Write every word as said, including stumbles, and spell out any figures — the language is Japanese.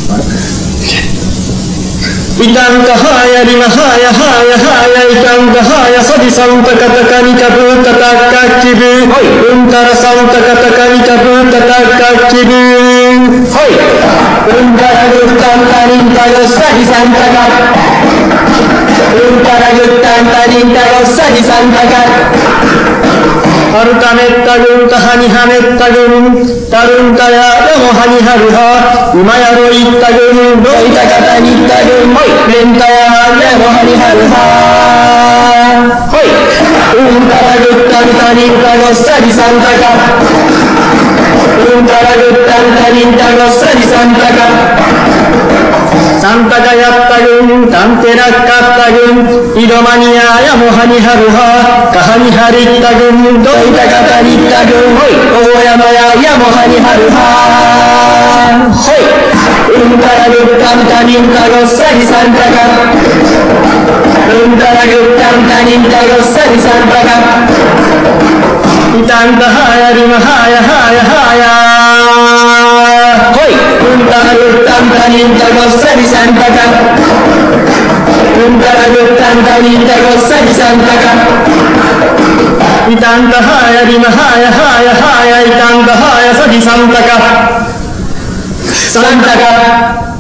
イタンカハヤリマハヤハヤハヤイタンカハヤサディサンタカタカニタブータタカキブウンタラサンタカタカニタブータタカキブウンタラグッタンタニンタゴサディサンタカウンタラグッタンタニンタゴサディサンタカハルタメッタグンタハニハメッタグンタルンタヤヤモハニハルハウマヤロイッタグンロイタカタニッタグンメンタヤヤモハニハルハホイウンタラグッタンタニンタゴッサディサンタカウンタラグッタンタニンタゴッサディサンタカサンタカヤッタグンタンテラッカッタグンイドマニヤヤモハニハルハカハニハリッタグンドイタカタニッタグンホイオーヤマヤヤモハニハルハホイウンタラグッタンタニンタゴッサディサンタカウンタラグッタンタニンタゴッサディサンタカイタンタハヤリマハヤハヤハヤホイウンタラグッタンタニンタゴッサディサンタカウンタラグッタンタニンタゴッサディサンタカイタンタハヤリマハヤハヤハヤイタンタハヤサディサンタカサンタカ